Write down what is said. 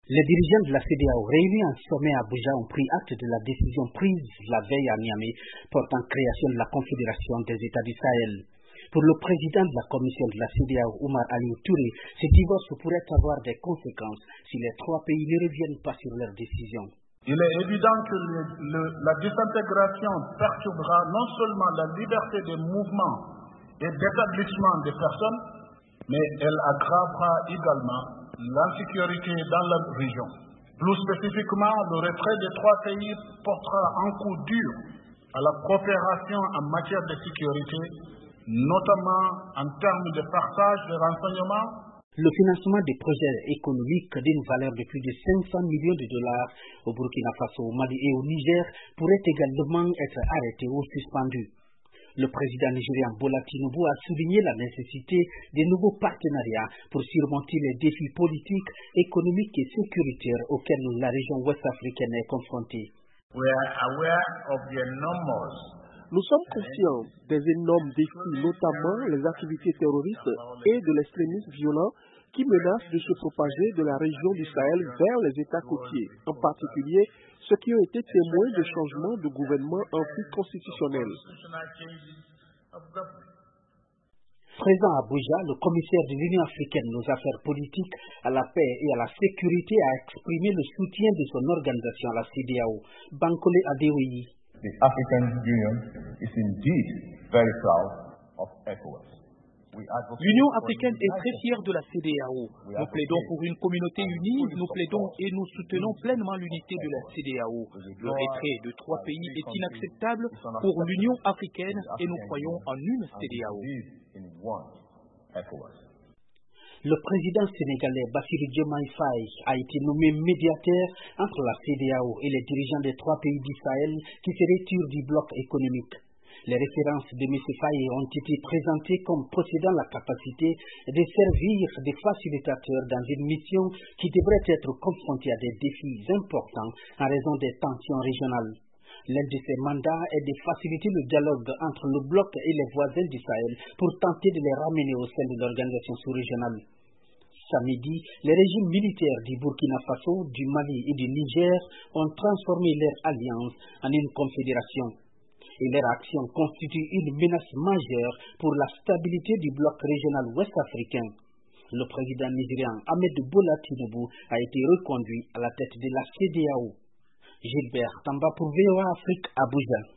Les dirigeants de la CEDEAO réunis en sommet à Abuja ont pris acte de la décision prise la veille à Niamey portant création de la Confédération des États du Sahel. Pour le président de la commission de la CEDEAO, Oumar Aliou Touré, ce divorce pourrait avoir des conséquences si les trois pays ne reviennent pas sur leur décision. Il est évident que la désintégration perturbera non seulement la liberté des mouvements et d'établissement des personnes, mais elle aggravera également l'insécurité dans la région. Plus spécifiquement, le retrait des trois pays portera un coup dur à la coopération en matière de sécurité, notamment en termes de partage de renseignements. Le financement des projets économiques d'une valeur de plus de 500 millions de dollars au Burkina Faso, au Mali et au Niger pourrait également être arrêté ou suspendu. Le président nigérian Bola Tinubu a souligné la nécessité de nouveaux partenariats pour surmonter les défis politiques, économiques et sécuritaires auxquels la région ouest-africaine est confrontée. Nous sommes conscients des énormes défis, notamment les activités terroristes et de l'extrémisme violent qui menacent de se propager de la région du Sahel vers les États côtiers, en particulier ceux qui ont été témoins de changements de gouvernement anticonstitutionnels. Présent à Abuja, le commissaire de l'Union africaine aux affaires politiques, à la paix et à la sécurité a exprimé le soutien de son organisation à la CEDEAO, Bankole Adeoye. The African Union is indeed very proud of ECOWAS. L'Union africaine est très fière de la CEDEAO. Nous plaidons pour une communauté unie, nous plaidons et nous soutenons pleinement l'unité de la CEDEAO. Le retrait de trois pays est inacceptable pour l'Union africaine et nous croyons en une CEDEAO. Le président sénégalais Bassirou Diomaye Faye a été nommé médiateur entre la CEDEAO et les dirigeants des trois pays du Sahel qui se retirent du bloc économique. Les références de M. Faye ont été présentées comme possédant la capacité de servir de facilitateur dans une mission qui devrait être confrontée à des défis importants en raison des tensions régionales. L'un de ses mandats est de faciliter le dialogue entre le bloc et les voisins du Sahel pour tenter de les ramener au sein de l'organisation sous-régionale. Samedi, les régimes militaires du Burkina Faso, du Mali et du Niger ont transformé leur alliance en une confédération. Et leur action constitue une menace majeure pour la stabilité du bloc régional ouest-africain. Le président nigérian Ahmed Bola Tinubu a été reconduit à la tête de la CEDEAO. Gilbert Tamba pour VOA Afrique, Abuja.